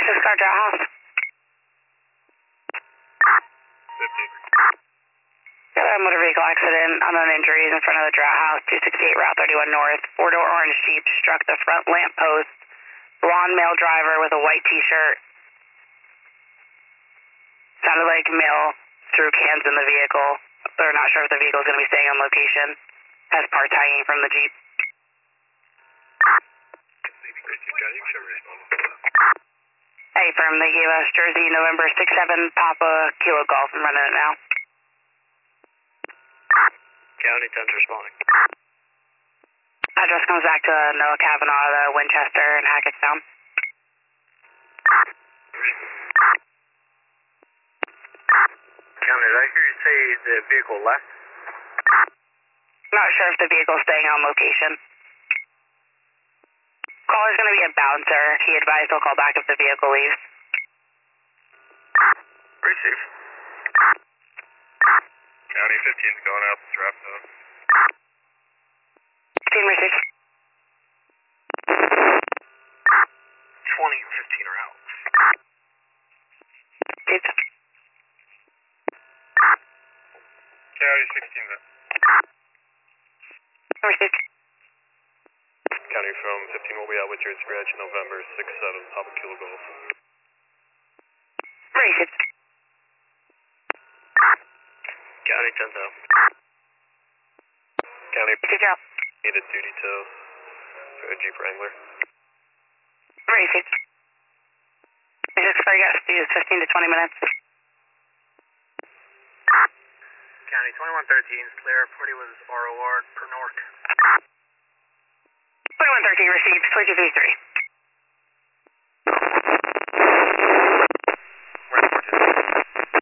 36 car drought house. 15. Got a motor vehicle accident, unknown injuries in front of the drought house, 268 Route 31 North. Four-door orange Jeep struck the front lamp post. Blonde male driver with a white t-shirt. Sounded like male threw cans in the vehicle. They're not sure if the vehicle is going to be staying on location. Has parts hanging from the Jeep. Hey, firm, they gave us Jersey, November 6-7, Papa, Kilo Golf. I'm running it now. County 10's responding. Address comes back to Noah Kavanaugh, the Winchester and Hackettstown. County, did I hear you say the vehicle left? Not sure if the vehicle's staying on location. Caller's going to be a bouncer. He advised he'll call back if the vehicle leaves. Receive. County 15's going out the drop zone. Team receive. 20 and 15 are out. Jeep. County 16's out. Receive. County from 15 will be out with Jersey Bridge, November 6-7, Papa Kilo Golf. Receive. County 10's out. County Good job. needed duty tow for a Jeep Wrangler. Receive. This is for you guys to use 15 to 20 minutes. County 2113's clear. 40 was ROR per Nork. 2113 received 2233.